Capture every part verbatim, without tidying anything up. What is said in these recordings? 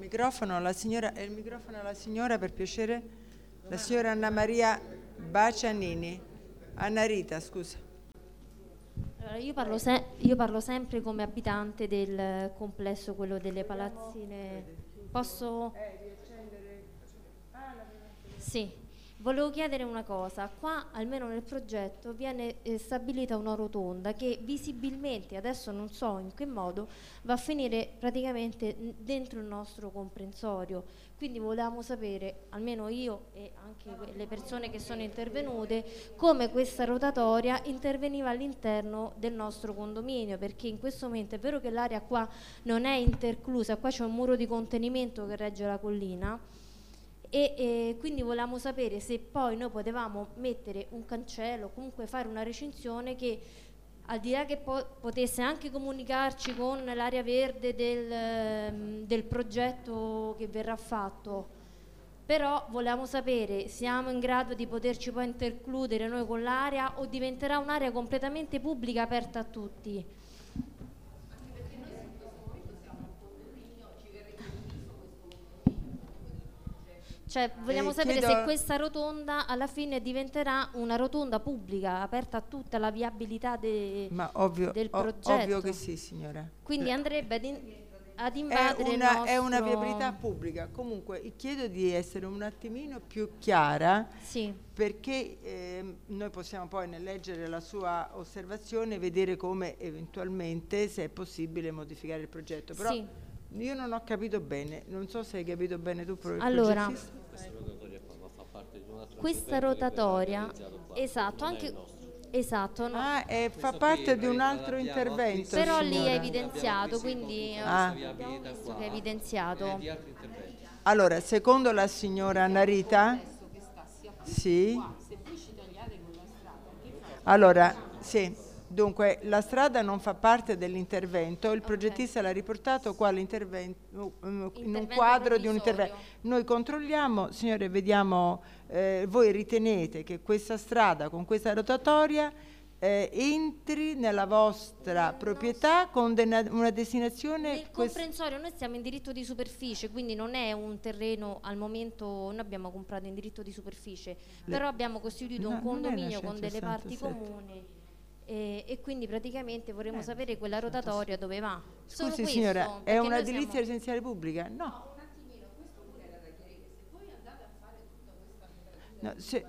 microfono alla signora, il microfono alla signora per piacere, la signora Anna Maria Bacianini. Anna Rita, scusa. Allora, io, parlo se- io parlo sempre come abitante del complesso, quello delle palazzine. Posso? Sì. Volevo chiedere una cosa, qua almeno nel progetto viene eh, stabilita una rotonda che visibilmente, adesso non so in che modo, va a finire praticamente n- dentro il nostro comprensorio, quindi volevamo sapere, almeno io e anche que- le persone che sono intervenute, come questa rotatoria interveniva all'interno del nostro condominio, perché in questo momento è vero che l'area qua non è interclusa, qua c'è un muro di contenimento che regge la collina, e eh, quindi volevamo sapere se poi noi potevamo mettere un cancello, comunque fare una recinzione che al di là che po- potesse anche comunicarci con l'area verde del, ehm, del progetto che verrà fatto, però volevamo sapere siamo in grado di poterci poi intercludere noi con l'area o diventerà un'area completamente pubblica aperta a tutti. Cioè vogliamo Eh, sapere chiedo- se questa rotonda alla fine diventerà una rotonda pubblica, aperta a tutta la viabilità de- Ma ovvio, del o- progetto. ovvio che sì, signora. Quindi andrebbe ad, in- ad È invadere il una, nostro... è una viabilità pubblica. Comunque chiedo di essere un attimino più chiara, Sì, perché ehm, noi possiamo poi nel leggere la sua osservazione vedere come eventualmente, se è possibile, modificare il progetto. Però sì. io non ho capito bene, non so se hai capito bene tu, pro- il Allora, progettista. questa rotatoria, esatto, anche... Esatto, no. Ah, eh, fa parte di un altro intervento, Però lì è signora. evidenziato, quindi Ah. abbiamo visto che è evidenziato. Allora, secondo la signora Narita, sì. Allora, sì. Dunque, la strada non fa parte dell'intervento, il progettista l'ha riportato qua all'intervento, in un Intervento quadro di un provvisorio. intervento. Noi controlliamo, signore, vediamo, eh, voi ritenete che questa strada con questa rotatoria eh, entri nella vostra proprietà con dena- una destinazione... Nel quest- comprensorio noi stiamo in diritto di superficie, quindi non è un terreno al momento, noi abbiamo comprato in diritto di superficie, Le- però abbiamo costituito No, un non è la condominio con delle parti centosessantasette. comuni e, e quindi praticamente vorremmo Eh, sapere quella rotatoria dove va. Solo Scusi questo, signora, è perché noi un'edilizia siamo- residenziale pubblica? No. No, se-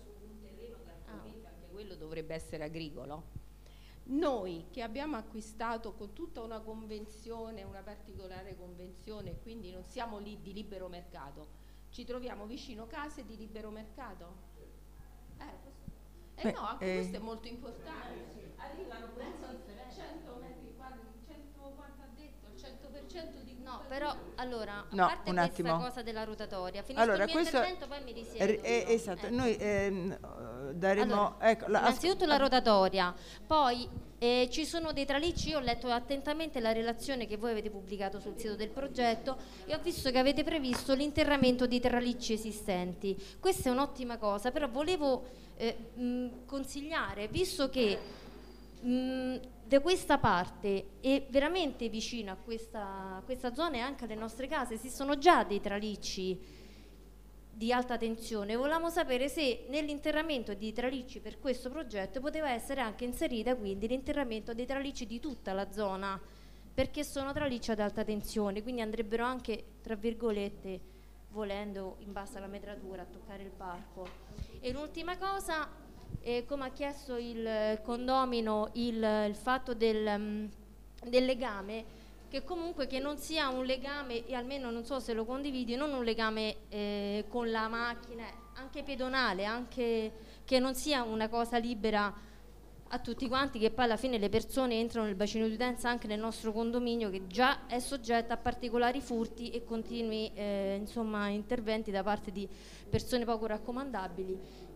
Anche quello dovrebbe essere agricolo. Noi che abbiamo acquistato con tutta una convenzione, una particolare convenzione, quindi non siamo lì di libero mercato, ci troviamo vicino case di libero mercato? Eh, questo- eh Beh, no, anche eh. questo è molto importante. Arrivano penso a cento metri quadri, cento, quanto ha detto? Il cento per cento di No, però allora, No, a parte un questa attimo. cosa della rotatoria, finisco Allora, il mio questo intervento poi mi risiedo. eh, eh, io. esatto, Ecco. noi ehm, eh, daremo Allora, ecco, la- innanzitutto asc- la rotatoria, poi eh, ci sono dei tralicci, io ho letto attentamente la relazione che voi avete pubblicato sul sito del progetto e ho visto che avete previsto l'interramento di tralicci esistenti. Questa è un'ottima cosa, però volevo eh, mh, consigliare, visto che mh, da questa parte e veramente vicino a questa, a questa zona e anche alle nostre case esistono già dei tralicci di alta tensione, volevamo sapere se nell'interramento di tralicci per questo progetto poteva essere anche inserita quindi l'interramento dei tralicci di tutta la zona, perché sono tralicci ad alta tensione, quindi andrebbero anche, tra virgolette, volendo in base alla metratura, a toccare il parco. E l'ultima cosa, eh, come ha chiesto il condomino, il, il fatto del, mm, del legame, che comunque che non sia un legame, e almeno non so se lo condividi, non un legame eh, con la macchina, anche pedonale, anche che non sia una cosa libera a tutti quanti, che poi alla fine le persone entrano nel bacino di utenza anche nel nostro condominio che già è soggetto a particolari furti e continui eh, insomma interventi da parte di persone poco raccomandabili.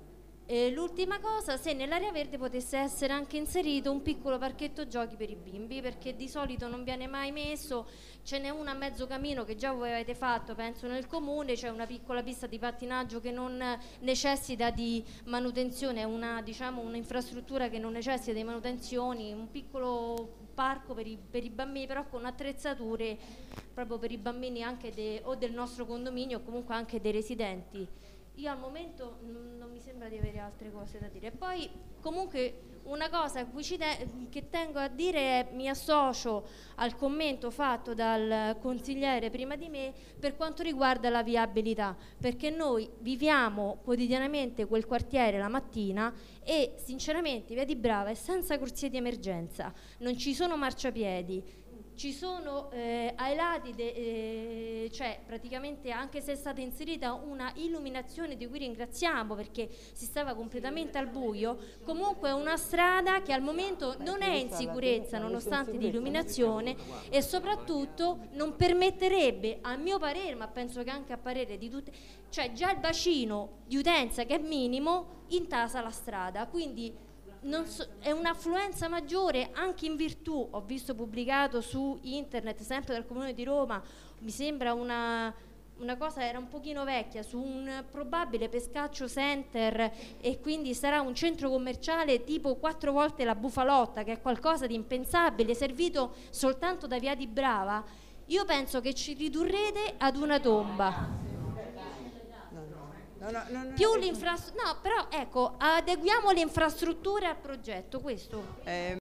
E l'ultima cosa, se nell'area verde potesse essere anche inserito un piccolo parchetto giochi per i bimbi, perché di solito non viene mai messo. Ce n'è una a mezzo cammino che già voi avete fatto, penso nel comune, c'è una piccola pista di pattinaggio che non necessita di manutenzione, è una, diciamo, un'infrastruttura che non necessita di manutenzioni, un piccolo parco per i, per i bambini, però con attrezzature proprio per i bambini anche de, o del nostro condominio o comunque anche dei residenti. Io al momento non, non mi sembra di avere altre cose da dire. Poi comunque una cosa a cui ci te che tengo a dire è: mi associo al commento fatto dal consigliere prima di me per quanto riguarda la viabilità, perché noi viviamo quotidianamente quel quartiere la mattina e sinceramente Via di Brava è senza corsie di emergenza, non ci sono marciapiedi, ci sono eh, ai lati, de, eh, cioè praticamente, anche se è stata inserita una illuminazione di cui ringraziamo perché si stava completamente al buio, comunque è una strada che al momento non è in sicurezza nonostante l'illuminazione, e soprattutto non permetterebbe, a mio parere, ma penso che anche a parere di tutte, cioè già il bacino di utenza che è minimo intasa la strada, quindi non so, è un'affluenza maggiore anche in virtù, ho visto pubblicato su internet sempre dal Comune di Roma, mi sembra una, una cosa, era un pochino vecchia, su un probabile pescaccio center, e quindi sarà un centro commerciale tipo quattro volte la Bufalotta, che è qualcosa di impensabile, servito soltanto da Via di Brava. Io penso che ci ridurrete ad una tomba. No, no, no, no, più l'infrastruttura, no, però ecco, adeguiamo le infrastrutture al progetto, questo. Eh,